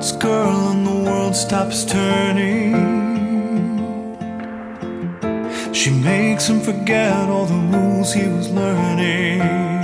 heart's girl and the world stops turning. She makes him forget all the rules he was learning.